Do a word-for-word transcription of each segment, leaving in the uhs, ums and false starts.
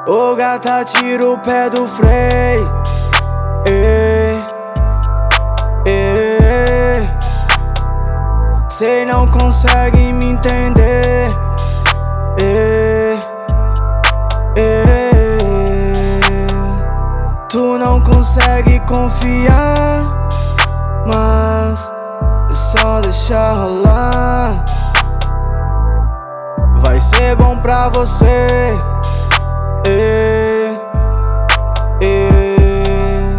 Ô gata, tira o pé do freio. eh, eh. Cê não consegue me entender. eh, eh. Tu não consegue confiar, mas é só deixar rolar. Vai ser bom pra você. eh, eh.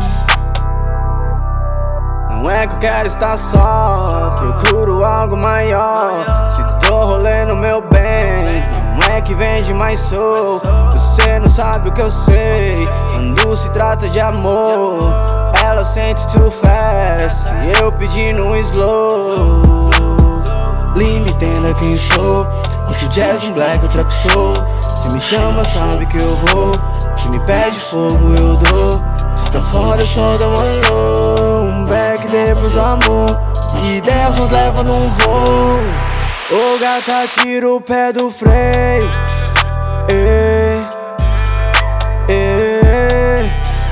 Não é que eu quero estar só, procuro algo maior. Se tô rolando meu bem, não é que vende, mas sou. Você não sabe o que eu sei quando se trata de amor. Ela sente too fast e eu pedindo um slow. Linda, entenda quem sou. Curte jazz, um black, eu trap soul. Se me chama, sabe que eu vou. Se me pede fogo, eu dou. Se tá fora, eu só dou um alô. Um back, depois o amor. E ideias nos levam num voo. Ô gata, tira o pé do freio. eh, eh.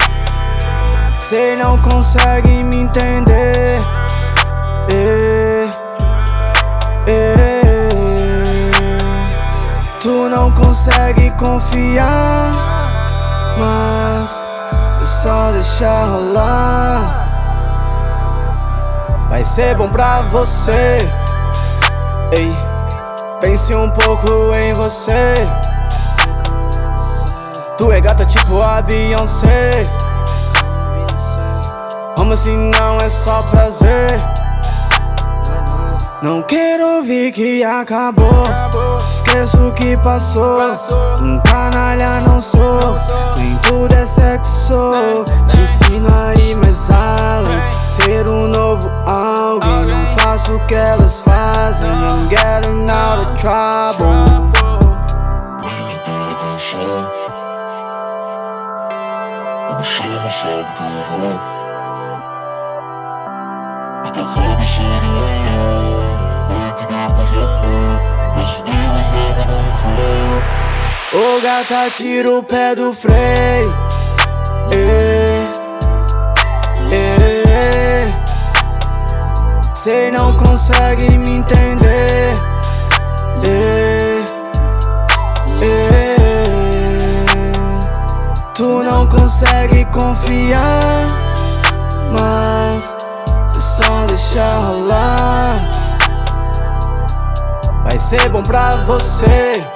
Cê não consegue me entender. eh, eh. Tu não consegue confiar, mas é só deixar rolar. Vai ser bom pra você. Ei, pense um pouco em você. Tu é gata tipo a Beyoncé. Como assim não é só prazer? Não quero ouvir que acabou. Esqueço o que passou. Um canalha não sou, nem tudo é sexo. Te ensino a ir mais além, ser um novo alguém. Não faço o que elas fazem. I'm getting out of trouble. Você não sabe que eu vou. Então sabe ser o Ô gata, tira o pé do freio. eh, eh. Cê não consegue me entender. eh, eh. Tu não consegue confiar, mas é só deixar rolar. Vai ser bom pra você.